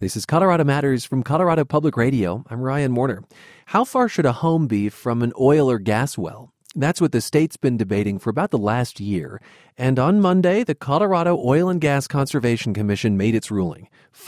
This is Colorado Matters from Colorado Public Radio. I'm Ryan Warner. How far should a home be from an oil or gas well? That's what the state's been debating for about the last year. And on Monday, the Colorado Oil and Gas Conservation Commission made its ruling,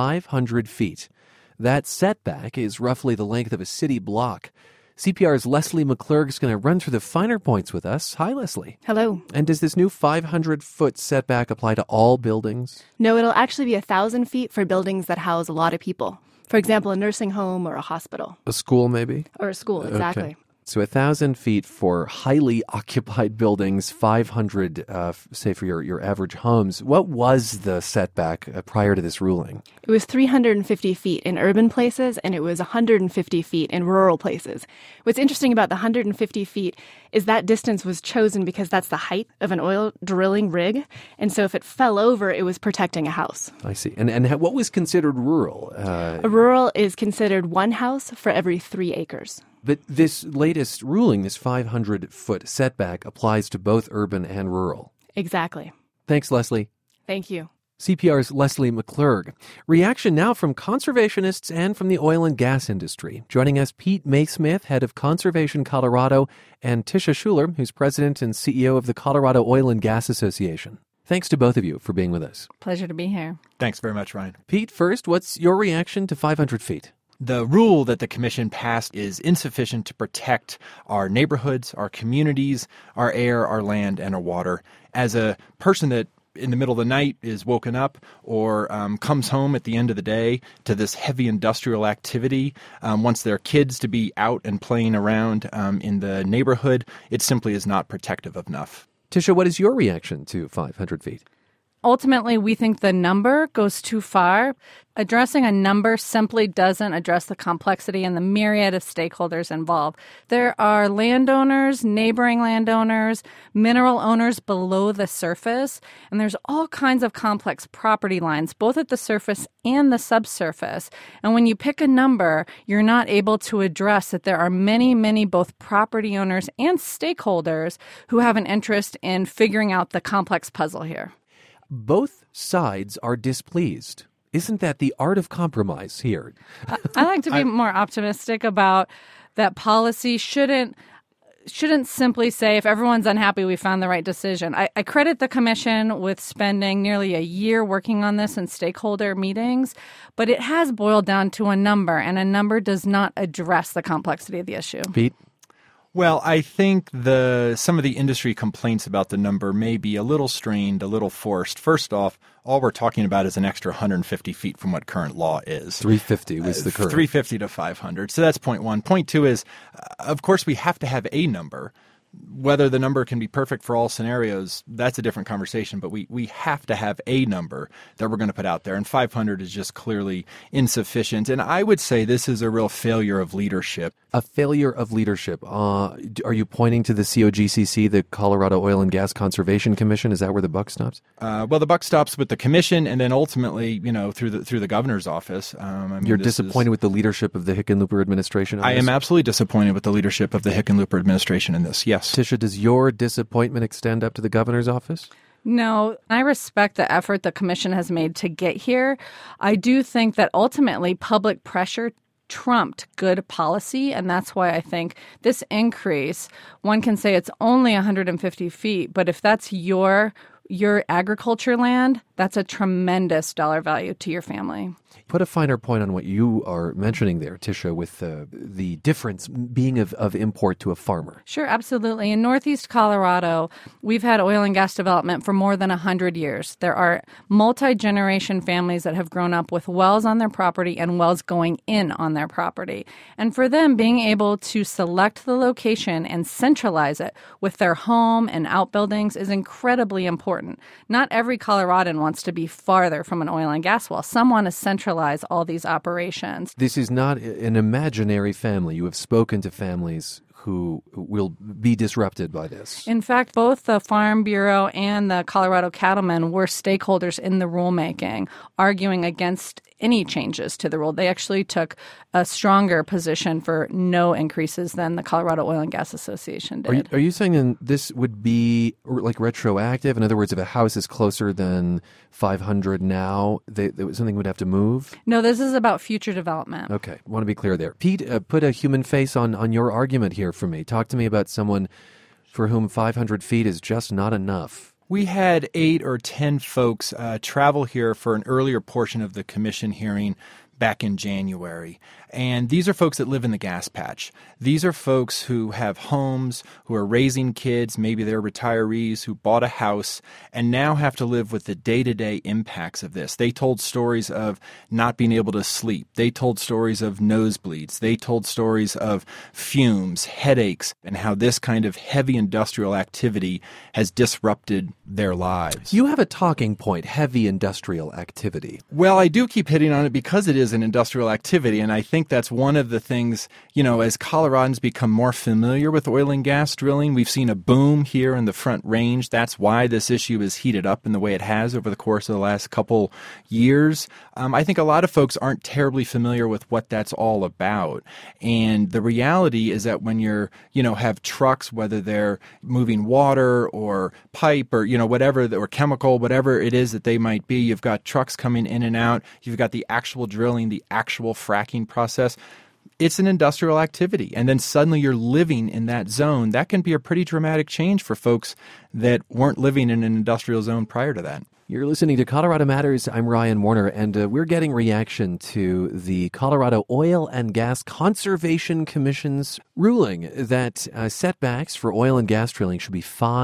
500 feet. That setback is roughly the length of a city block. CPR's Leslie McClurg is going to run through the finer points with us. Hi, Leslie. Hello. And does this new 500-foot setback apply to all buildings? No, it'll actually be 1,000 feet for buildings that house a lot of people. For example, a nursing home or a hospital. A school, maybe? Or a school, exactly. Okay. So 1,000 feet for highly occupied buildings, 500, say, for your average homes. What was the setback prior to this ruling? It was 350 feet in urban places, and it was 150 feet in rural places. What's interesting about the 150 feet is that distance was chosen because that's the height of an oil drilling rig. And so if it fell over, it was protecting a house. I see. And what was considered rural? A rural is considered one house for every 3 acres. But this latest ruling, this 500-foot setback, applies to both urban and rural. Exactly. Thanks, Leslie. Thank you. CPR's Leslie McClurg. Reaction now from conservationists and from the oil and gas industry. Joining us, Pete Maysmith, head of Conservation Colorado, and Tisha Schuler, who's president and CEO of the Colorado Oil and Gas Association. Thanks to both of you for being with us. Pleasure to be here. Thanks very much, Ryan. Pete, first, what's your reaction to 500 feet? The rule that the commission passed is insufficient to protect our neighborhoods, our communities, our air, our land, and our water. As a person that in the middle of the night is woken up or comes home at the end of the day to this heavy industrial activity, wants their kids to be out and playing around in the neighborhood, it simply is not protective enough. Tisha, what is your reaction to 500 feet? Ultimately, we think the number goes too far. Addressing a number simply doesn't address the complexity and the myriad of stakeholders involved. There are landowners, neighboring landowners, mineral owners below the surface, and there's all kinds of complex property lines, both at the surface and the subsurface. And when you pick a number, you're not able to address that there are many, many both property owners and stakeholders who have an interest in figuring out the complex puzzle here. Both sides are displeased. Isn't that the art of compromise here? I like to be more optimistic about that policy shouldn't simply say, if everyone's unhappy, we found the right decision. I credit the commission with spending nearly a year working on this in stakeholder meetings, but it has boiled down to a number, and a number does not address the complexity of the issue. Pete? Well, I think some of the industry complaints about the number may be a little strained, a little forced. First off, all we're talking about is an extra 150 feet from what current law is. 350 was the current. 350 to 500. So that's point one. Point two is, of course, we have to have a number. Whether the number can be perfect for all scenarios, that's a different conversation. But we have to have a number that we're going to put out there. And 500 is just clearly insufficient. And I would say this is a real failure of leadership. A failure of leadership. Are you pointing to the COGCC, the Colorado Oil and Gas Conservation Commission? Is that where the buck stops? Well, the buck stops with the commission, and then ultimately, through the governor's office. You're disappointed with the leadership of the Hickenlooper administration? I am absolutely disappointed with the leadership of the Hickenlooper administration in this. Yes. Tisha, does your disappointment extend up to the governor's office? No, I respect the effort the commission has made to get here. I do think that ultimately public pressure trumped good policy, and that's why I think this increase, one can say it's only 150 feet, but if that's your agriculture land, that's a tremendous dollar value to your family. Put a finer point on what you are mentioning there, Tisha, with the difference being of import to a farmer. Sure, absolutely. In Northeast Colorado, we've had oil and gas development for more than 100 years. There are multi-generation families that have grown up with wells on their property and wells going in on their property. And for them, being able to select the location and centralize it with their home and outbuildings is incredibly important. Not every Coloradan wants to be farther from an oil and gas well. Some want to centralize all these operations. This is not an imaginary family. You have spoken to families who will be disrupted by this. In fact, both the Farm Bureau and the Colorado Cattlemen were stakeholders in the rulemaking, arguing against any changes to the rule. They actually took a stronger position for no increases than the Colorado Oil and Gas Association did. Are you saying then this would be like retroactive? In other words, if a house is closer than 500 now, something would have to move? No, this is about future development. Okay, I want to be clear there. Pete, put a human face on your argument here for me. Talk to me about someone for whom 500 feet is just not enough. We had 8 or 10 folks travel here for an earlier portion of the commission hearing back in January. And these are folks that live in the gas patch. These are folks who have homes, who are raising kids, maybe they're retirees who bought a house and now have to live with the day-to-day impacts of this. They told stories of not being able to sleep. They told stories of nosebleeds. They told stories of fumes, headaches, and how this kind of heavy industrial activity has disrupted their lives. You have a talking point, heavy industrial activity. Well, I do keep hitting on it because it is an industrial activity, and I think that's one of the things, as Coloradans become more familiar with oil and gas drilling, we've seen a boom here in the Front Range. That's why this issue is heated up in the way it has over the course of the last couple years. I think a lot of folks aren't terribly familiar with what that's all about. And the reality is that when you're, have trucks, whether they're moving water or pipe or, whatever, or chemical, whatever it is that they might be, you've got trucks coming in and out. You've got the actual drilling, the actual fracking process. It's an industrial activity. And then suddenly you're living in that zone. That can be a pretty dramatic change for folks that weren't living in an industrial zone prior to that. You're listening to Colorado Matters. I'm Ryan Warner, and we're getting reaction to the Colorado Oil and Gas Conservation Commission's ruling that setbacks for oil and gas drilling should be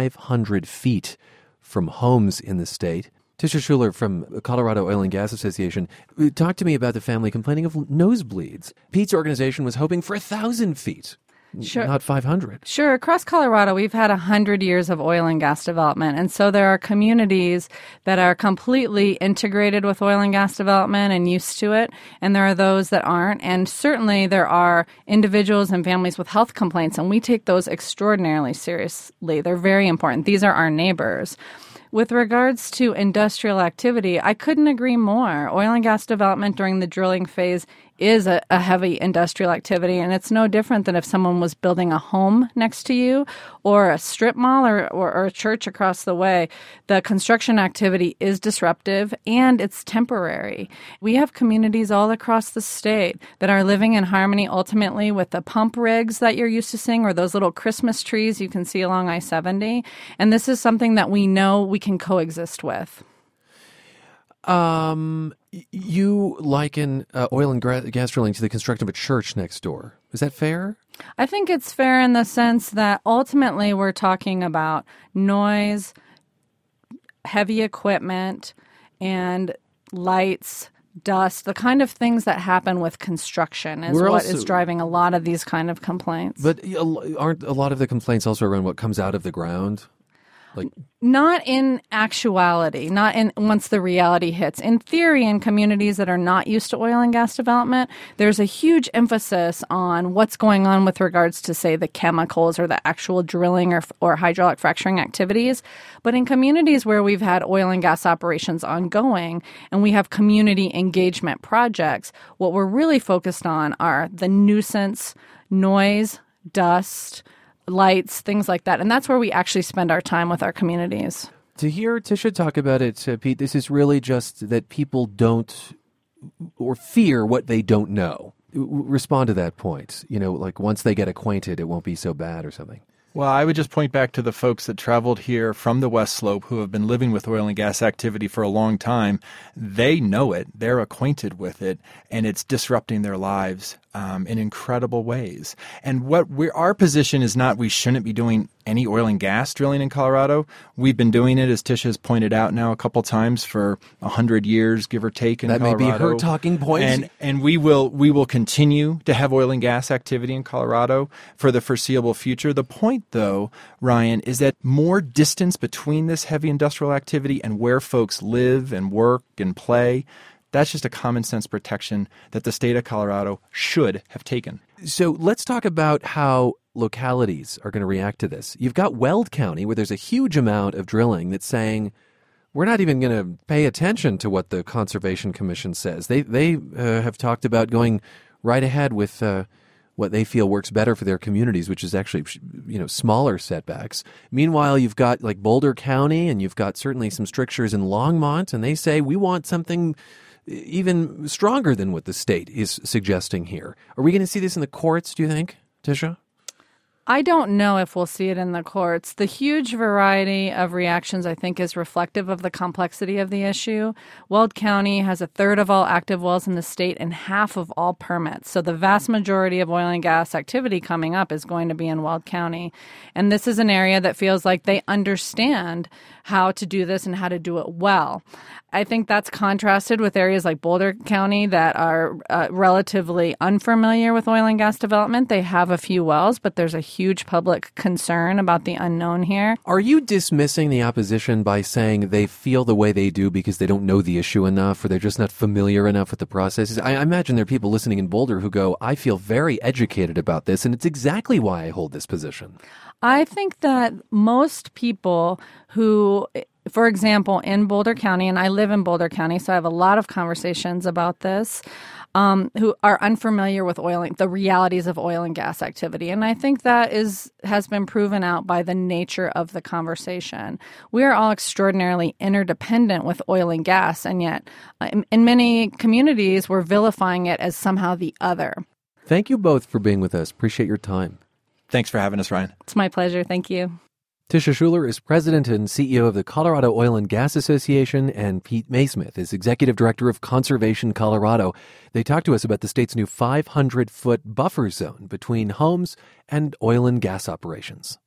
500 feet from homes in the state. Tisha Schuler from Colorado Oil and Gas Association, talk to me about the family complaining of nosebleeds. Pete's organization was hoping for 1,000 feet. Sure. Not 500. Sure. Across Colorado, we've had 100 years of oil and gas development. And so there are communities that are completely integrated with oil and gas development and used to it. And there are those that aren't. And certainly there are individuals and families with health complaints. And we take those extraordinarily seriously. They're very important. These are our neighbors. With regards to industrial activity, I couldn't agree more. Oil and gas development during the drilling phase is a heavy industrial activity, and it's no different than if someone was building a home next to you or a strip mall or a church across the way. The construction activity is disruptive, and it's temporary. We have communities all across the state that are living in harmony ultimately with the pump rigs that you're used to seeing or those little Christmas trees you can see along I-70, and this is something that we know we can coexist with. You liken oil and gas drilling to the construction of a church next door. Is that fair? I think it's fair in the sense that ultimately we're talking about noise, heavy equipment, and lights, dust, the kind of things that happen with construction is driving a lot of these kind of complaints. But aren't a lot of the complaints also around what comes out of the ground? Not in actuality, not in once the reality hits. In theory, in communities that are not used to oil and gas development, there's a huge emphasis on what's going on with regards to, say, the chemicals or the actual drilling or hydraulic fracturing activities. But in communities where we've had oil and gas operations ongoing and we have community engagement projects, what we're really focused on are the nuisance, noise, dust, lights, things like that. And that's where we actually spend our time with our communities. To hear Tisha talk about it, Pete, this is really just that people don't or fear what they don't know. Respond to that point. Like once they get acquainted, it won't be so bad or something. Well, I would just point back to the folks that traveled here from the West Slope who have been living with oil and gas activity for a long time. They know it. They're acquainted with it, and it's disrupting their lives in incredible ways. And our position is not we shouldn't be doing any oil and gas drilling in Colorado. We've been doing it, as Tisha has pointed out now a couple times, for 100 years, give or take, in Colorado. That may be her talking point. And we will continue to have oil and gas activity in Colorado for the foreseeable future. The point, though, Ryan, is that more distance between this heavy industrial activity and where folks live and work and play, that's just a common sense protection that the state of Colorado should have taken. So let's talk about how localities are going to react to this. You've got Weld County, where there's a huge amount of drilling that's saying, we're not even going to pay attention to what the Conservation Commission says. They have talked about going right ahead with what they feel works better for their communities, which is actually, smaller setbacks. Meanwhile, you've got like Boulder County, and you've got certainly some strictures in Longmont, and they say we want something even stronger than what the state is suggesting here. Are we going to see this in the courts, do you think, Tisha? I don't know if we'll see it in the courts. The huge variety of reactions, I think, is reflective of the complexity of the issue. Weld County has a third of all active wells in the state and half of all permits. So the vast majority of oil and gas activity coming up is going to be in Weld County. And this is an area that feels like they understand how to do this and how to do it well. I think that's contrasted with areas like Boulder County that are relatively unfamiliar with oil and gas development. They have a few wells, but there's a huge public concern about the unknown here. Are you dismissing the opposition by saying they feel the way they do because they don't know the issue enough, or they're just not familiar enough with the processes? I imagine there are people listening in Boulder who go, I feel very educated about this, and it's exactly why I hold this position. I think that most people who, for example, in Boulder County, and I live in Boulder County, so I have a lot of conversations about this, who are unfamiliar with the realities of oil and gas activity. And I think that has been proven out by the nature of the conversation. We are all extraordinarily interdependent with oil and gas, and yet in many communities, we're vilifying it as somehow the other. Thank you both for being with us. Appreciate your time. Thanks for having us, Ryan. It's my pleasure. Thank you. Tisha Schuler is president and CEO of the Colorado Oil and Gas Association, and Pete Maysmith is executive director of Conservation Colorado. They talked to us about the state's new 500-foot buffer zone between homes and oil and gas operations.